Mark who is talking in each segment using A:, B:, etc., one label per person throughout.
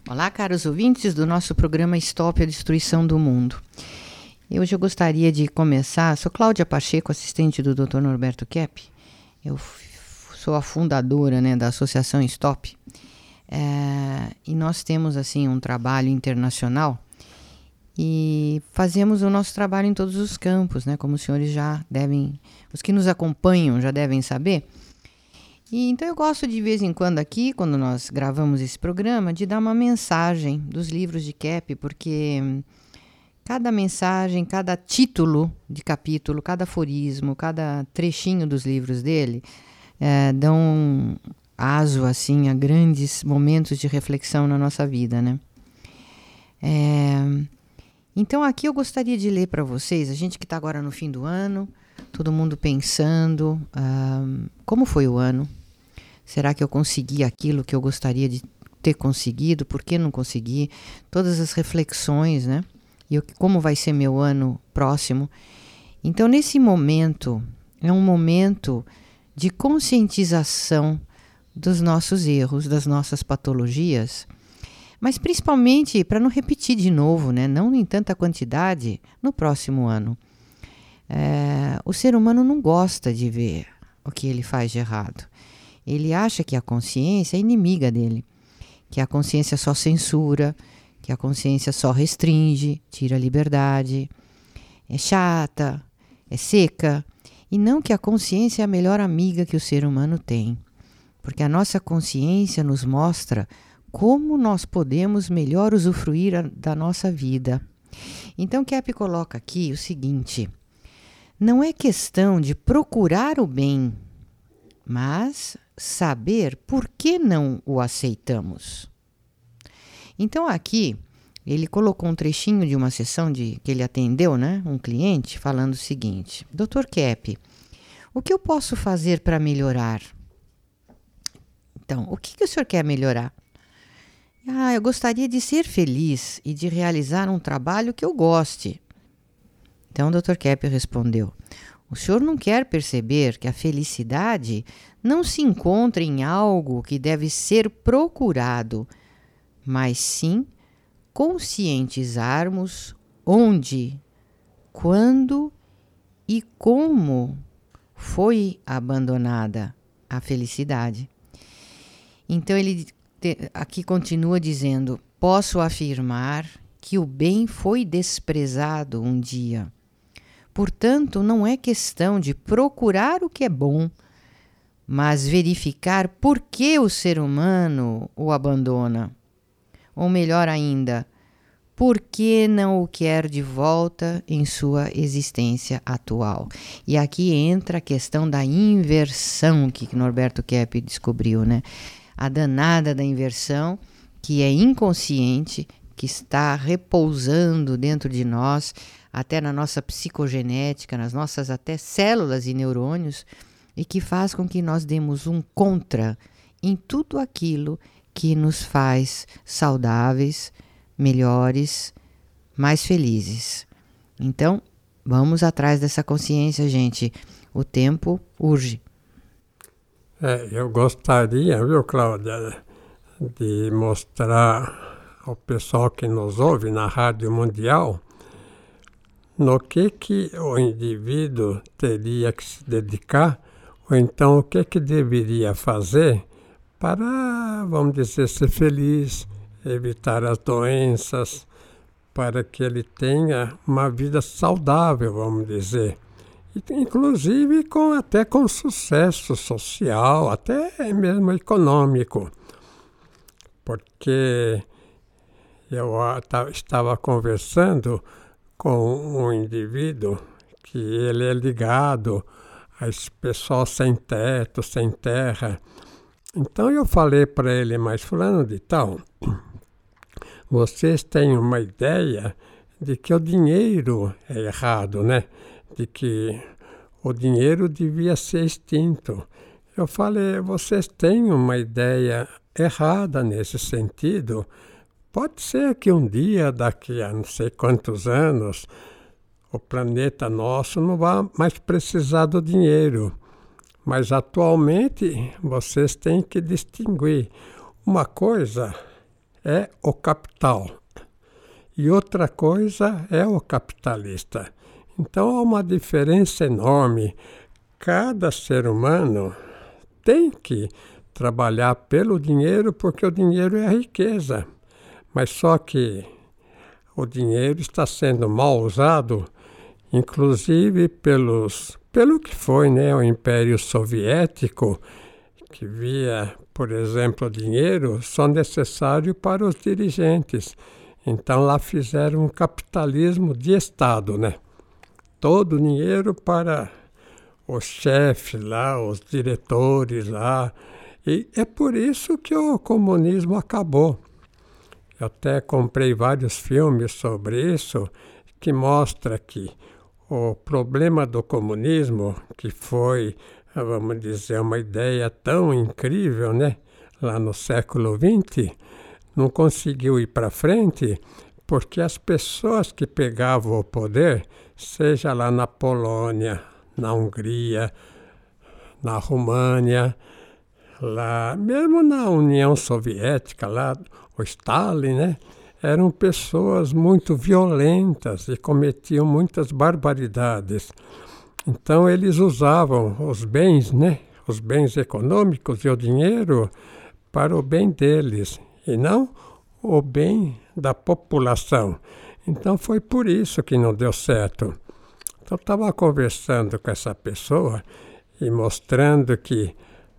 A: Olá, caros ouvintes do nosso programa Stop a Destruição do Mundo. Hoje eu gostaria de começar, sou Cláudia Pacheco, assistente do Dr. Norberto Kepp. Eu sou a fundadora, da Associação Stop. E nós temos assim um trabalho internacional e fazemos o nosso trabalho em todos os campos, como os senhores já devem, os que nos acompanham já devem saber. E então eu gosto de vez em quando aqui, quando nós gravamos esse programa, de dar uma mensagem dos livros de Kepp, porque cada mensagem, cada título de capítulo, cada aforismo, cada trechinho dos livros dele dão aso assim, a grandes momentos de reflexão na nossa vida, Então aqui eu gostaria de ler para vocês, a gente que está agora no fim do ano, todo mundo pensando como foi o ano. Será que eu consegui aquilo que eu gostaria de ter conseguido? Por que não consegui? Todas as reflexões, E como vai ser meu ano próximo? Então, nesse momento, é um momento de conscientização dos nossos erros, das nossas patologias, mas principalmente para não repetir de novo, não em tanta quantidade, no próximo ano. O ser humano não gosta de ver o que ele faz de errado. Ele acha que a consciência é inimiga dele, que a consciência só censura, que a consciência só restringe, tira a liberdade, é chata, é seca, e não que a consciência é a melhor amiga que o ser humano tem, porque a nossa consciência nos mostra como nós podemos melhor usufruir da nossa vida. Então, Kepp coloca aqui o seguinte: não é questão de procurar o bem, mas saber por que não o aceitamos. Então aqui ele colocou um trechinho de uma sessão que ele atendeu, um cliente, falando o seguinte: Dr. Kepp, o que eu posso fazer para melhorar? Então, o que o senhor quer melhorar? Eu gostaria de ser feliz e de realizar um trabalho que eu goste. Então o Dr. Kepp respondeu: o senhor não quer perceber que a felicidade não se encontra em algo que deve ser procurado, mas sim conscientizarmos onde, quando e como foi abandonada a felicidade. Então ele aqui continua dizendo: posso afirmar que o bem foi desprezado um dia. Portanto, não é questão de procurar o que é bom, mas verificar por que o ser humano o abandona. Ou melhor ainda, por que não o quer de volta em sua existência atual. E aqui entra a questão da inversão que Norberto Kepp descobriu, A danada da inversão, que é inconsciente, que está repousando dentro de nós, até na nossa psicogenética, nas nossas até células e neurônios, e que faz com que nós demos um contra em tudo aquilo que nos faz saudáveis, melhores, mais felizes. Então, vamos atrás dessa consciência, gente. O tempo urge.
B: Eu gostaria, viu, Cláudia, de mostrar ao pessoal que nos ouve na Rádio Mundial no que o indivíduo teria que se dedicar, ou então o que deveria fazer para, vamos dizer, ser feliz, evitar as doenças, para que ele tenha uma vida saudável, vamos dizer. Inclusive até com sucesso social, até mesmo econômico. Porque eu estava conversando com um indivíduo que ele é ligado a esse pessoal sem teto, sem terra. Então eu falei para ele: mas fulano de tal, vocês têm uma ideia de que o dinheiro é errado, De que o dinheiro devia ser extinto. Eu falei: vocês têm uma ideia errada nesse sentido. Pode ser que um dia, daqui a não sei quantos anos, o planeta nosso não vai mais precisar do dinheiro. Mas atualmente vocês têm que distinguir. Uma coisa é o capital e outra coisa é o capitalista. Então há uma diferença enorme. Cada ser humano tem que trabalhar pelo dinheiro porque o dinheiro é a riqueza. Mas só que o dinheiro está sendo mal usado, inclusive pelo que foi, né, o Império Soviético, que via, por exemplo, o dinheiro só necessário para os dirigentes. Então lá fizeram um capitalismo de Estado, né? Todo o dinheiro para os chefes lá, os diretores lá. E é por isso que o comunismo acabou. Eu até comprei vários filmes sobre isso, que mostra que o problema do comunismo, que foi, vamos dizer, uma ideia tão incrível, né, lá no século XX, não conseguiu ir para frente porque as pessoas que pegavam o poder, seja lá na Polônia, na Hungria, na România, lá mesmo na União Soviética, lá o Stalin, né, eram pessoas muito violentas e cometiam muitas barbaridades. Então eles usavam os bens, né, os bens econômicos e o dinheiro para o bem deles e não o bem da população. Então foi por isso que não deu certo. Então eu estava conversando com essa pessoa e mostrando que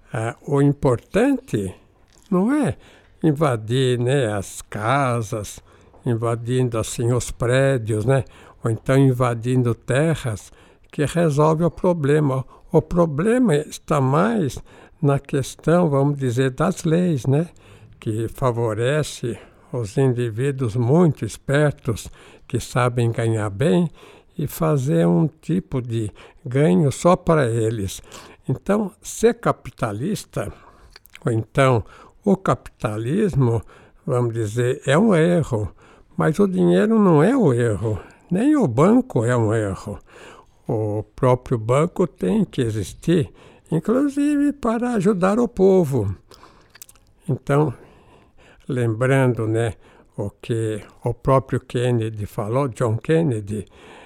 B: o importante não é invadir, né, as casas, invadindo assim os prédios, né, ou então invadindo terras, que resolve o problema. O problema está mais na questão, vamos dizer, das leis, né, que favorece os indivíduos muito espertos que sabem ganhar bem e fazer um tipo de ganho só para eles. Então, ser capitalista, ou então o capitalismo, vamos dizer, é um erro, mas o dinheiro não é o erro, nem o banco é um erro. O próprio banco tem que existir, inclusive para ajudar o povo. Então, lembrando, né, o que o próprio Kennedy falou, John Kennedy,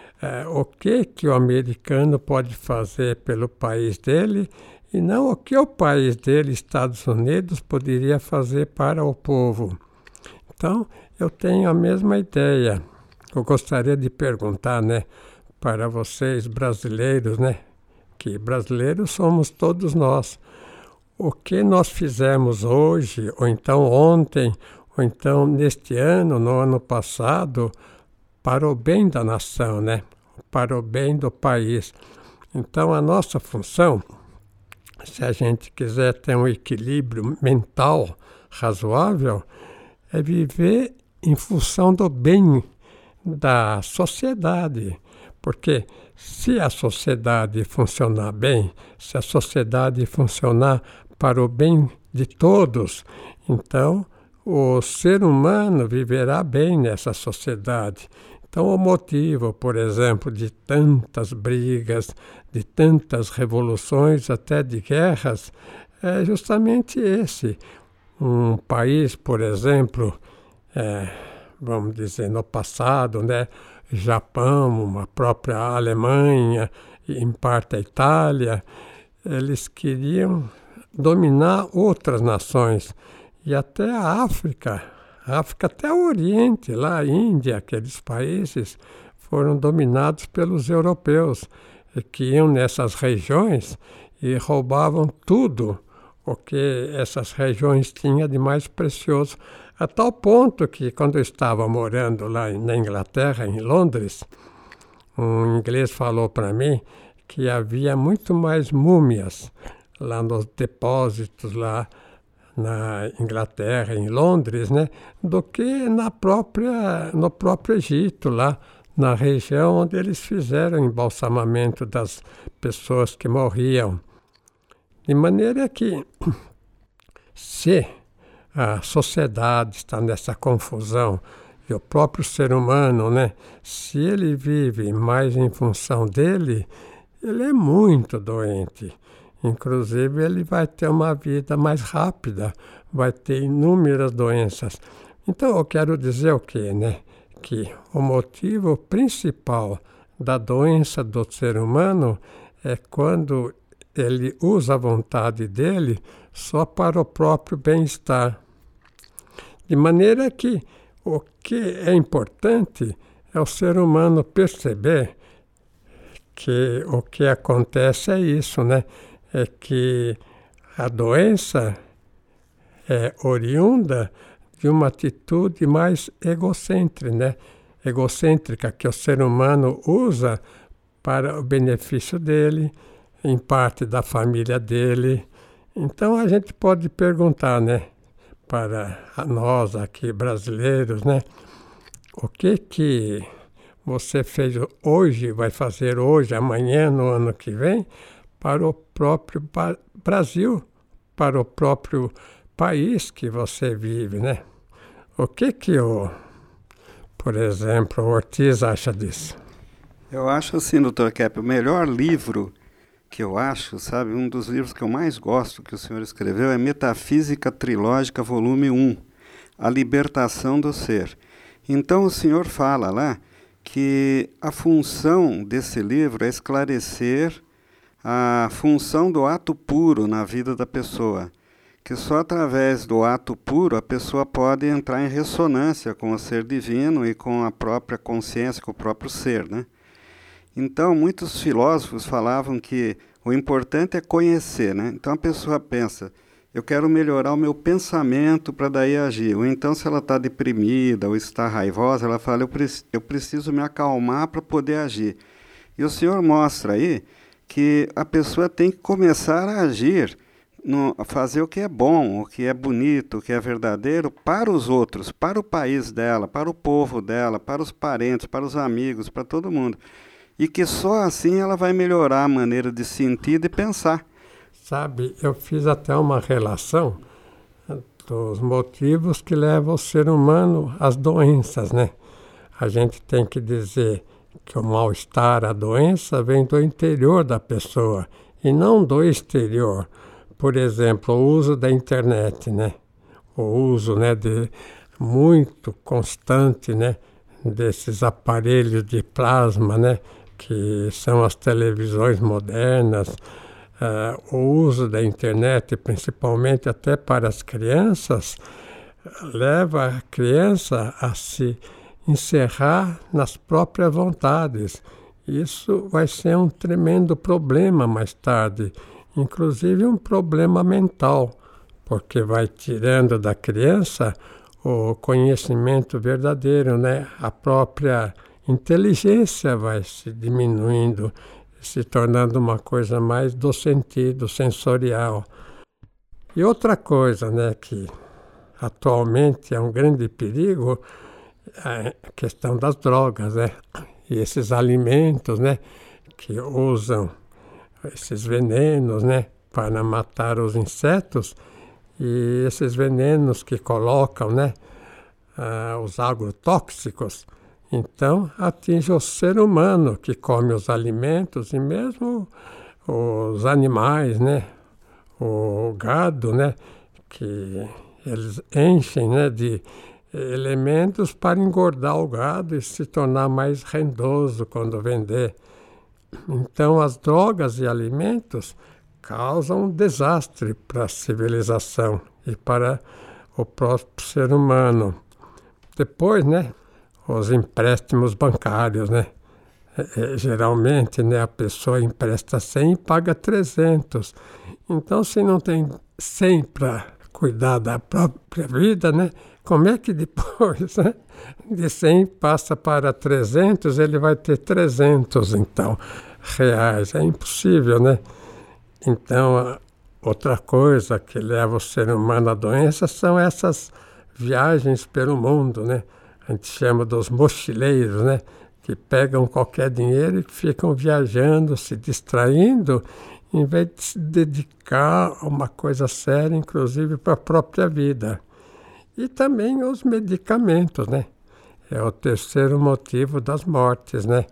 B: o que o americano pode fazer pelo país dele e não o que o país dele, Estados Unidos, poderia fazer para o povo. Então, eu tenho a mesma ideia. Eu gostaria de perguntar, né, para vocês brasileiros, né, que brasileiros somos todos nós. O que nós fizemos hoje, ou então ontem, ou então neste ano, no ano passado, para o bem da nação, né? Para o bem do país. Então, a nossa função, se a gente quiser ter um equilíbrio mental razoável, é viver em função do bem da sociedade. Porque se a sociedade funcionar bem, se a sociedade funcionar para o bem de todos, então o ser humano viverá bem nessa sociedade. Então, o motivo, por exemplo, de tantas brigas, de tantas revoluções, até de guerras, é justamente esse. Um país, por exemplo, vamos dizer, no passado, né, Japão, uma própria Alemanha, e em parte a Itália, eles queriam dominar outras nações, e até a África até o Oriente, lá a Índia, aqueles países foram dominados pelos europeus, que iam nessas regiões e roubavam tudo o que essas regiões tinham de mais precioso, a tal ponto que quando eu estava morando lá na Inglaterra, em Londres, um inglês falou para mim que havia muito mais múmias lá nos depósitos lá na Inglaterra, em Londres, né, do que no próprio Egito, lá na região onde eles fizeram o embalsamamento das pessoas que morriam. De maneira que, se a sociedade está nessa confusão, e o próprio ser humano, né, se ele vive mais em função dele, ele é muito doente. Inclusive, ele vai ter uma vida mais rápida, vai ter inúmeras doenças. Então eu quero dizer o quê, né? Que o motivo principal da doença do ser humano é quando ele usa a vontade dele só para o próprio bem-estar. De maneira que o que é importante é o ser humano perceber que o que acontece é isso, né? É que a doença é oriunda de uma atitude mais egocêntrica, né? Egocêntrica que o ser humano usa para o benefício dele, em parte da família dele. Então a gente pode perguntar, né, para nós aqui brasileiros, né, o que você fez hoje, vai fazer hoje, amanhã, no ano que vem, para o próprio Brasil, para o próprio país que você vive, né? O que por exemplo, o Ortiz acha disso?
C: Eu acho assim, Dr. Kepp, o melhor livro que eu acho, sabe, um dos livros que eu mais gosto que o senhor escreveu é Metafísica Trilógica, volume 1, A Libertação do Ser. Então o senhor fala lá que a função desse livro é esclarecer a função do ato puro na vida da pessoa, que só através do ato puro a pessoa pode entrar em ressonância com o ser divino e com a própria consciência, com o próprio ser, né? Então, muitos filósofos falavam que o importante é conhecer, né? Então a pessoa pensa, eu quero melhorar o meu pensamento para daí agir. Ou então, se ela está deprimida ou está raivosa, ela fala, eu preciso me acalmar para poder agir. E o senhor mostra aí que a pessoa tem que começar a agir, a fazer o que é bom, o que é bonito, o que é verdadeiro para os outros, para o país dela, para o povo dela, para os parentes, para os amigos, para todo mundo. E que só assim ela vai melhorar a maneira de sentir e de pensar.
B: Sabe, eu fiz até uma relação dos motivos que levam o ser humano às doenças, né? A gente tem que dizer que o mal-estar, a doença, vem do interior da pessoa e não do exterior. Por exemplo, o uso da internet, né? O uso, né, muito constante, né, desses aparelhos de plasma, né, que são as televisões modernas, o uso da internet, principalmente até para as crianças, leva a criança a se encerrar nas próprias vontades. Isso vai ser um tremendo problema mais tarde, inclusive um problema mental, porque vai tirando da criança o conhecimento verdadeiro, né? A própria inteligência vai se diminuindo, se tornando uma coisa mais do sentido sensorial. E outra coisa, né, que atualmente é um grande perigo, é a questão das drogas, né? E esses alimentos, né, que usam esses venenos, né, para matar os insetos, e esses venenos que colocam, né, os agrotóxicos, então atinge o ser humano que come os alimentos e mesmo os animais, né, o gado, né, que eles enchem, né, de elementos para engordar o gado e se tornar mais rendoso quando vender. Então as drogas e alimentos causam um desastre para a civilização e para o próprio ser humano. Depois, né, os empréstimos bancários, né? Geralmente, né, a pessoa empresta 100 e paga 300. Então, se não tem 100 para cuidar da própria vida, né, como é que depois, né, de 100 passa para 300, ele vai ter 300, então, reais? É impossível, né? Então, outra coisa que leva o ser humano à doença são essas viagens pelo mundo, né? A gente chama dos mochileiros, né? Que pegam qualquer dinheiro e ficam viajando, se distraindo, em vez de se dedicar a uma coisa séria, inclusive para a própria vida. E também os medicamentos, né? É o terceiro motivo das mortes, né?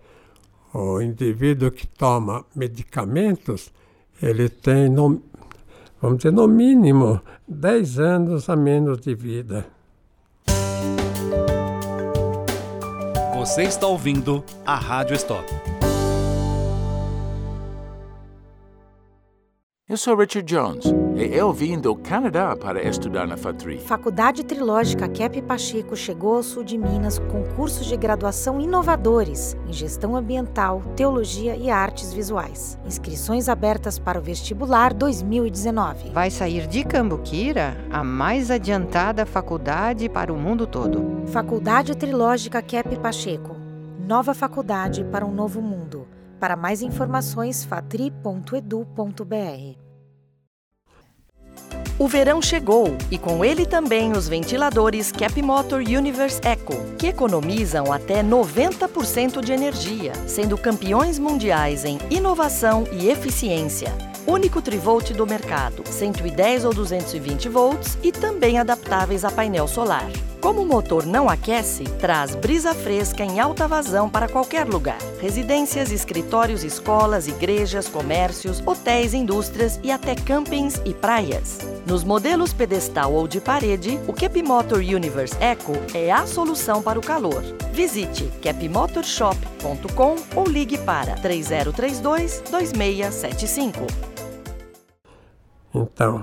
B: O indivíduo que toma medicamentos, ele tem, vamos dizer, no mínimo 10 anos a menos de vida.
D: Você está ouvindo a Rádio Stop.
E: Eu sou Richard Jones e eu vim do Canadá para estudar na FATRI.
F: Faculdade Trilógica Kepp Pacheco chegou ao sul de Minas com cursos de graduação inovadores em Gestão Ambiental, Teologia e Artes Visuais. Inscrições abertas para o vestibular 2019.
A: Vai sair de Cambuquira a mais adiantada faculdade para o mundo todo.
F: Faculdade Trilógica Kepp Pacheco. Nova faculdade para um novo mundo. Para mais informações, fatri.edu.br.
G: O verão chegou e com ele também os ventiladores Kepp Motor Universe Eco, que economizam até 90% de energia, sendo campeões mundiais em inovação e eficiência. Único trivolt do mercado, 110 ou 220 volts e também adaptáveis a painel solar. Como o motor não aquece, traz brisa fresca em alta vazão para qualquer lugar. Residências, escritórios, escolas, igrejas, comércios, hotéis, indústrias e até campings e praias. Nos modelos pedestal ou de parede, o Kepp Motor Universe Eco é a solução para o calor. Visite keppmotorshop.com ou ligue para 3032-2675.
B: Então,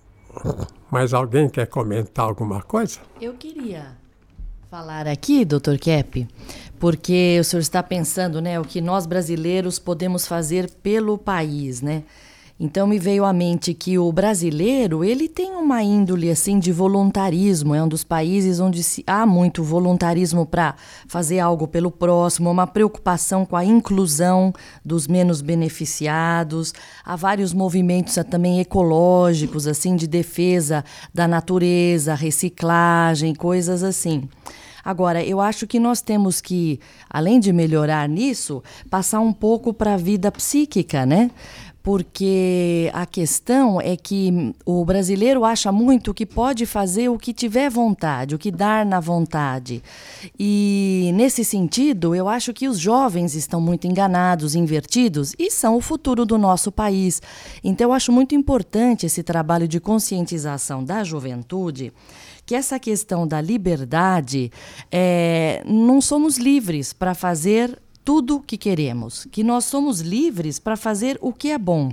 B: mais alguém quer comentar alguma coisa?
H: Eu queria falar aqui, Dr. Kepp, porque o senhor está pensando, né, o que nós brasileiros podemos fazer pelo país, né? Então me veio à mente que o brasileiro, ele tem uma índole assim de voluntarismo, é um dos países onde há muito voluntarismo para fazer algo pelo próximo, uma preocupação com a inclusão dos menos beneficiados, há vários movimentos também ecológicos, assim, de defesa da natureza, reciclagem, coisas assim. Agora, eu acho que nós temos que, além de melhorar nisso, passar um pouco para a vida psíquica, né? Porque a questão é que o brasileiro acha muito que pode fazer o que tiver vontade, o que dar na vontade. E, nesse sentido, eu acho que os jovens estão muito enganados, invertidos, e são o futuro do nosso país. Então, eu acho muito importante esse trabalho de conscientização da juventude, que essa questão da liberdade, não somos livres para fazer tudo o que queremos, que nós somos livres para fazer o que é bom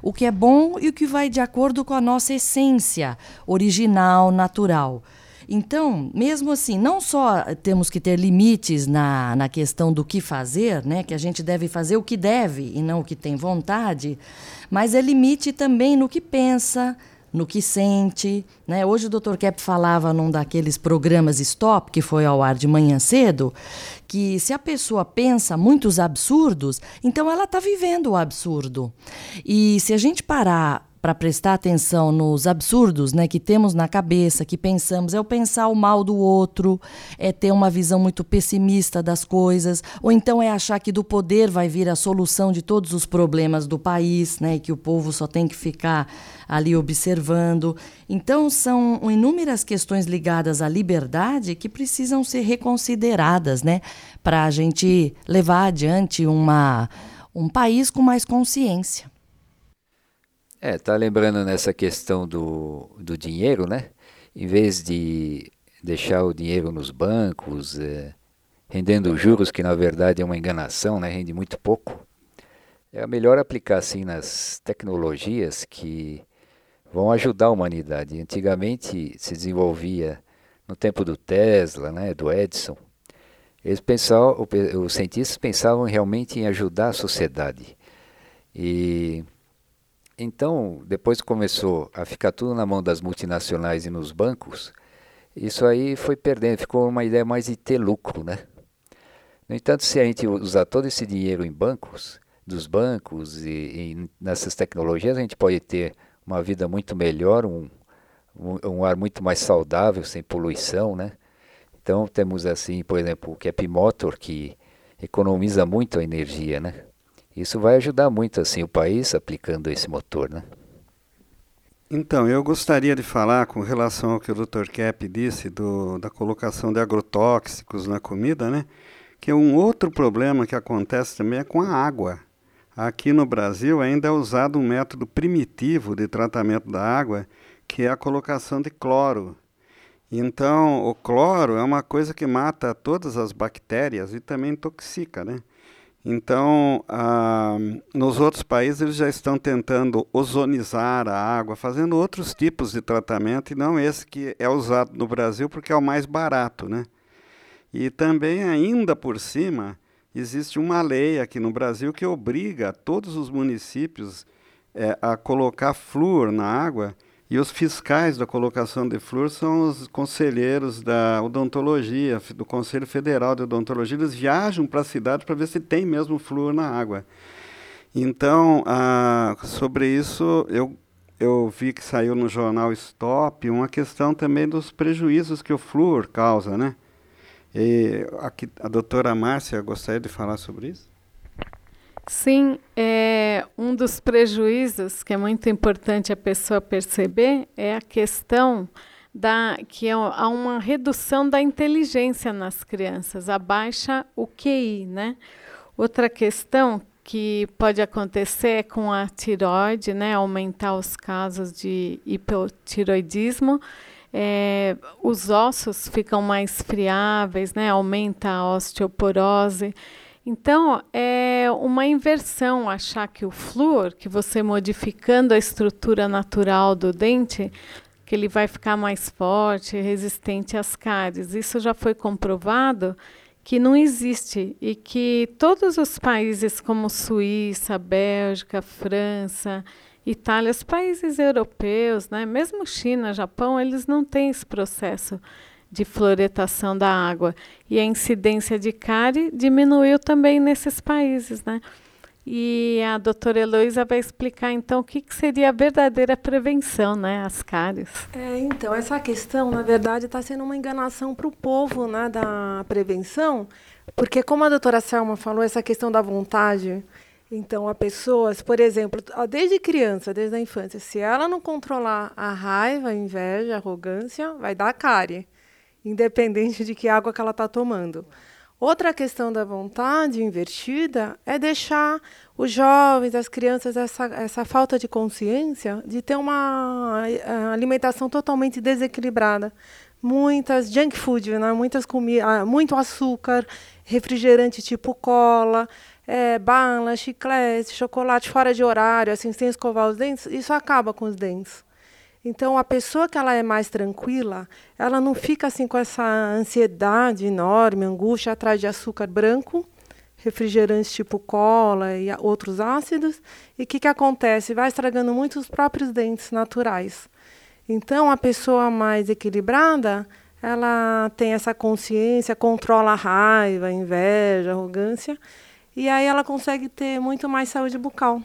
H: e o que vai de acordo com a nossa essência original, natural. Então, mesmo assim, não só temos que ter limites na questão do que fazer, né, que a gente deve fazer o que deve e não o que tem vontade, mas é limite também no que pensa, no que sente, né? Hoje o Dr. Kepp falava num daqueles programas Stop, que foi ao ar de manhã cedo, que se a pessoa pensa muitos absurdos, então ela está vivendo o absurdo. E se a gente parar para prestar atenção nos absurdos, né, que temos na cabeça, que pensamos, é o pensar o mal do outro, é ter uma visão muito pessimista das coisas, ou então é achar que do poder vai vir a solução de todos os problemas do país, né, e que o povo só tem que ficar ali observando. Então, são inúmeras questões ligadas à liberdade que precisam ser reconsideradas, né, para a gente levar adiante um país com mais consciência.
I: Tá lembrando nessa questão do dinheiro, né? Em vez de deixar o dinheiro nos bancos, rendendo juros, que na verdade é uma enganação, né? Rende muito pouco. É melhor aplicar assim nas tecnologias que vão ajudar a humanidade. Antigamente se desenvolvia, no tempo do Tesla, né? Do Edison, os cientistas pensavam realmente em ajudar a sociedade. E então, depois começou a ficar tudo na mão das multinacionais e nos bancos, isso aí foi perdendo, ficou uma ideia mais de ter lucro, né? No entanto, se a gente usar todo esse dinheiro em bancos, dos bancos e nessas tecnologias, a gente pode ter uma vida muito melhor, um ar muito mais saudável, sem poluição, né? Então, temos assim, por exemplo, o Kepp Motor, que economiza muito a energia, né? Isso vai ajudar muito assim o país aplicando esse motor, né?
C: Então, eu gostaria de falar com relação ao que o Dr. Kepp disse da colocação de agrotóxicos na comida, né? Que um outro problema que acontece também é com a água. Aqui no Brasil ainda é usado um método primitivo de tratamento da água, que é a colocação de cloro. Então, o cloro é uma coisa que mata todas as bactérias e também intoxica, né? Então, nos outros países eles já estão tentando ozonizar a água, fazendo outros tipos de tratamento e não esse que é usado no Brasil porque é o mais barato, né? E também, ainda por cima, existe uma lei aqui no Brasil que obriga todos os municípios a colocar flúor na água, e os fiscais da colocação de flúor são os conselheiros da odontologia, do Conselho Federal de Odontologia. Eles viajam para a cidade para ver se tem mesmo flúor na água. Então, sobre isso, eu vi que saiu no jornal Stop uma questão também dos prejuízos que o flúor causa, né? E aqui, a doutora Márcia gostaria de falar sobre isso?
J: Sim, um dos prejuízos que é muito importante a pessoa perceber é a questão que há uma redução da inteligência nas crianças, abaixa o QI, né? Outra questão que pode acontecer é com a tireoide, né? Aumentar os casos de hipotireoidismo. Os ossos ficam mais friáveis, né? Aumenta a osteoporose. Então, é uma inversão achar que o flúor, que você modificando a estrutura natural do dente, que ele vai ficar mais forte, resistente às cáries. Isso já foi comprovado que não existe e que todos os países como Suíça, Bélgica, França, Itália, os países europeus, né, mesmo China, Japão, eles não têm esse processo de fluoretação da água. E a incidência de cárie diminuiu também nesses países, né? E a doutora Heloísa vai explicar, então, o que seria a verdadeira prevenção, né, às cáries.
K: Então, essa questão, na verdade, está sendo uma enganação para o povo, né, da prevenção, porque, como a doutora Selma falou, essa questão da vontade, então, a pessoa, por exemplo, desde criança, desde a infância, se ela não controlar a raiva, a inveja, a arrogância, vai dar cárie, independente de que água que ela está tomando. Outra questão da vontade invertida é deixar os jovens, as crianças, essa falta de consciência de ter uma alimentação totalmente desequilibrada. Muitas junk food, né? Muitas comidas, muito açúcar, refrigerante tipo cola, bala, chiclete, chocolate fora de horário, assim, sem escovar os dentes, isso acaba com os dentes. Então, a pessoa que ela é mais tranquila, ela não fica assim com essa ansiedade enorme, angústia atrás de açúcar branco, refrigerantes tipo cola e outros ácidos. E o que acontece? Vai estragando muito os próprios dentes naturais. Então, a pessoa mais equilibrada, ela tem essa consciência, controla a raiva, a inveja, a arrogância, e aí ela consegue ter muito mais saúde bucal.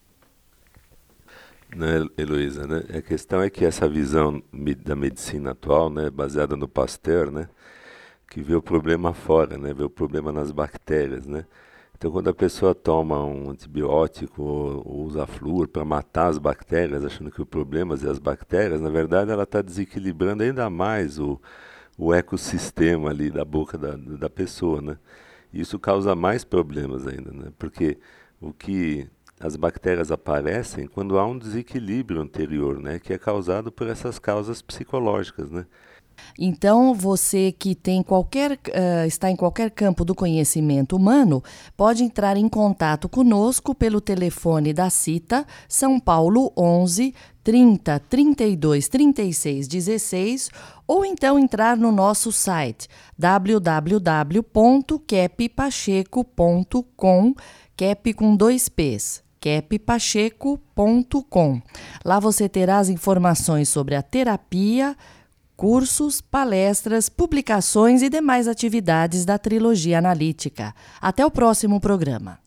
L: Né, Heloísa, né? A questão é que essa visão da medicina atual, né, baseada no Pasteur, né, que vê o problema fora, né, vê o problema nas bactérias, né. Então, quando a pessoa toma um antibiótico ou usa flúor para matar as bactérias, achando que o problema é as bactérias, na verdade ela está desequilibrando ainda mais o ecossistema ali da boca da pessoa, né. E isso causa mais problemas ainda, né, porque as bactérias aparecem quando há um desequilíbrio anterior, né, que é causado por essas causas psicológicas, né.
H: Então, você que tem está em qualquer campo do conhecimento humano, pode entrar em contato conosco pelo telefone da CITA, São Paulo 11 30 32 36 16, ou então entrar no nosso site www.keppacheco.com, Kep com 2 P's. keppacheco.com. Lá você terá as informações sobre a terapia, cursos, palestras, publicações e demais atividades da Trilogia Analítica. Até o próximo programa.